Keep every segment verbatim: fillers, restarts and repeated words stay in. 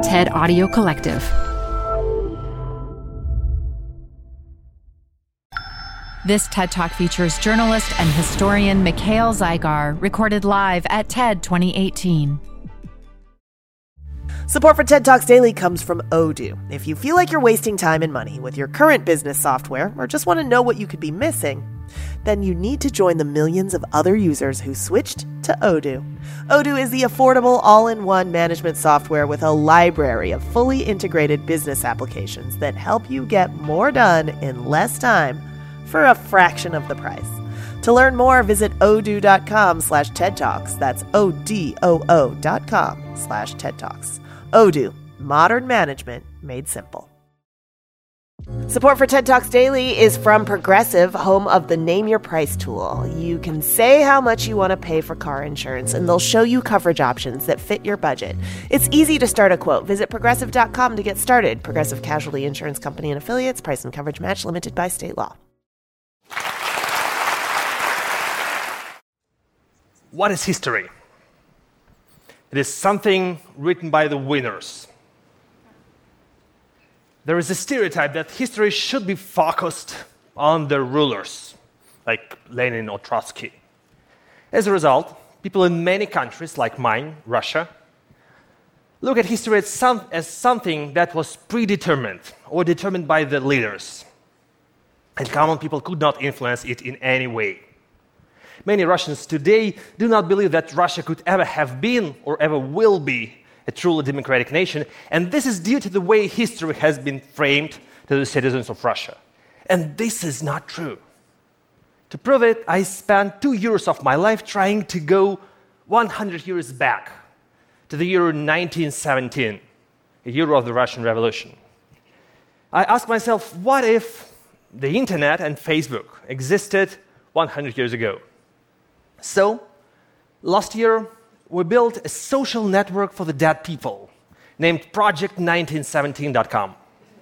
TED Audio Collective. This TED Talk features journalist and historian Mikhail Zygar, recorded live at TED twenty eighteen. Support for TED Talks Daily comes from Odoo. If you feel like you're wasting time and money with your current business software, or just want to know what you could be missing, then you need to join the millions of other users who switched to Odoo. Odoo is the affordable all-in-one management software with a library of fully integrated business applications that help you get more done in less time for a fraction of the price. To learn more, visit odoo.com slash TED Talks. That's O-D-O-O dot com slash TED Talks. Odoo, modern management made simple. Support for TED Talks Daily is from Progressive, home of the Name Your Price tool. You can say how much you want to pay for car insurance, and they'll show you coverage options that fit your budget. It's easy to start a quote. Visit progressive dot com to get started. Progressive Casualty Insurance Company and Affiliates. Price and coverage match limited by state law. What is history? It is something written by the winners. There is a stereotype that history should be focused on the rulers, like Lenin or Trotsky. As a result, people in many countries, like mine, Russia, look at history as, some, as something that was predetermined or determined by the leaders, and common people could not influence it in any way. Many Russians today do not believe that Russia could ever have been or ever will be a truly democratic nation, and this is due to the way history has been framed to the citizens of Russia. And this is not true. To prove it, I spent two years of my life trying to go one hundred years back to the year nineteen seventeen, a year of the Russian Revolution. I asked myself, what if the internet and Facebook existed one hundred years ago? So, last year, we built a social network for the dead people named project nineteen seventeen dot com.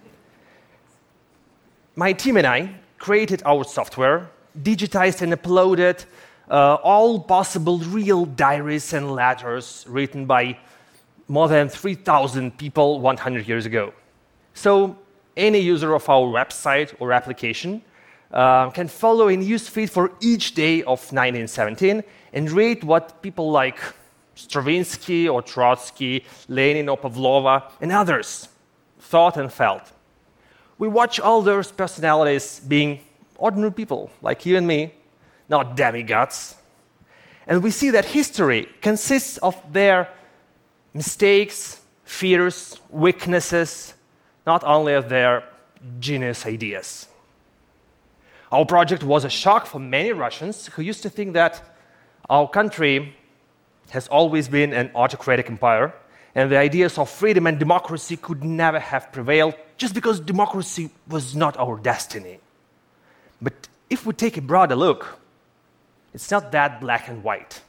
My team and I created our software, digitized and uploaded uh, all possible real diaries and letters written by more than three thousand people one hundred years ago. So, any user of our website or application Uh, can follow a newsfeed for each day of nineteen seventeen and read what people like Stravinsky or Trotsky, Lenin or Pavlova, and others thought and felt. We watch all those personalities being ordinary people like you and me, not demigods. And we see that history consists of their mistakes, fears, weaknesses, not only of their genius ideas. Our project was a shock for many Russians who used to think that our country has always been an autocratic empire, and the ideas of freedom and democracy could never have prevailed just because democracy was not our destiny. But if we take a broader look, it's not that black and white.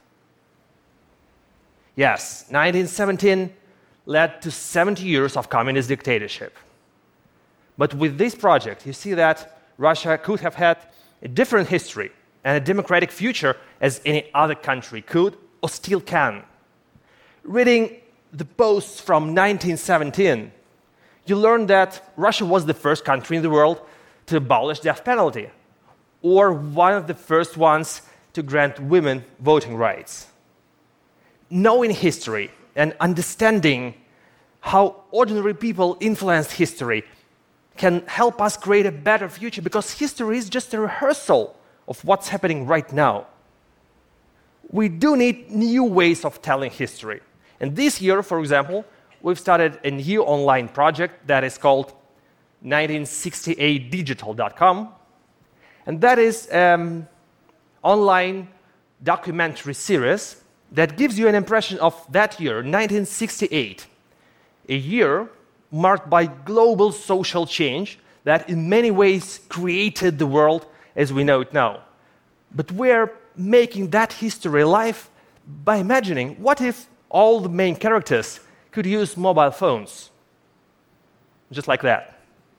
Yes, nineteen seventeen led to seventy years of communist dictatorship. But with this project, you see that Russia could have had a different history and a democratic future as any other country could or still can. Reading the posts from nineteen seventeen, you learn that Russia was the first country in the world to abolish death penalty, or one of the first ones to grant women voting rights. Knowing history and understanding how ordinary people influenced history can help us create a better future, because history is just a rehearsal of what's happening right now. We do need new ways of telling history. And this year, for example, we've started a new online project that is called nineteen sixty-eight digital dot com. And that is an online documentary series that gives you an impression of that year, nineteen sixty-eight, a year marked by global social change that in many ways created the world as we know it now. But we're making that history alive by imagining, what if all the main characters could use mobile phones? Just like that.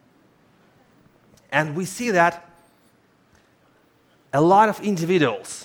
And we see that a lot of individuals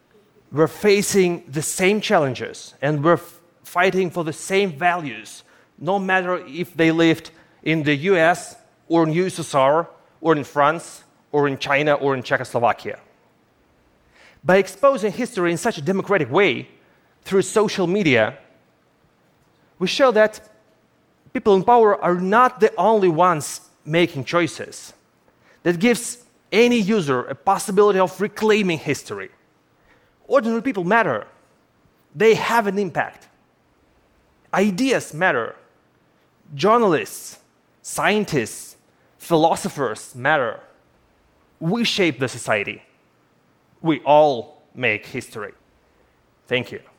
were facing the same challenges and were f- fighting for the same values no matter if they lived in the U S or in U S S R or in France or in China or in Czechoslovakia. By exposing history in such a democratic way through social media, we show that people in power are not the only ones making choices. That gives any user a possibility of reclaiming history. Ordinary people matter. They have an impact. Ideas matter. Journalists, scientists, philosophers matter. We shape the society. We all make history. Thank you.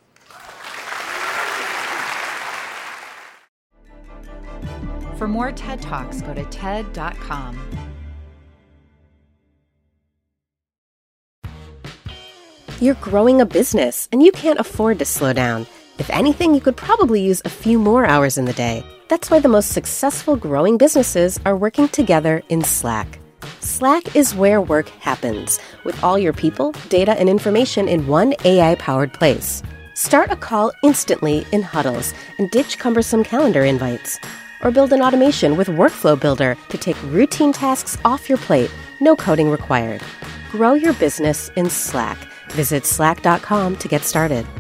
For more TED Talks, go to ted dot com. You're growing a business, and you can't afford to slow down. If anything, you could probably use a few more hours in the day. That's why the most successful growing businesses are working together in Slack. Slack is where work happens, with all your people, data, and information in one A I-powered place. Start a call instantly in huddles and ditch cumbersome calendar invites. Or build an automation with Workflow Builder to take routine tasks off your plate, no coding required. Grow your business in Slack. Visit slack dot com to get started.